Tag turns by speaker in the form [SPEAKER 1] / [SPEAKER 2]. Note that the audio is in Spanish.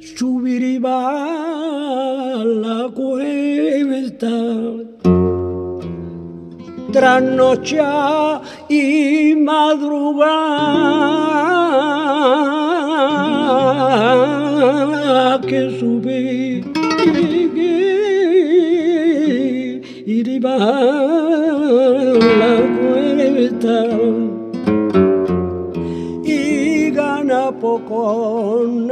[SPEAKER 1] subir y bajar la cuesta, trasnochar y madrugar, que subir y bajar la cuesta y gana poco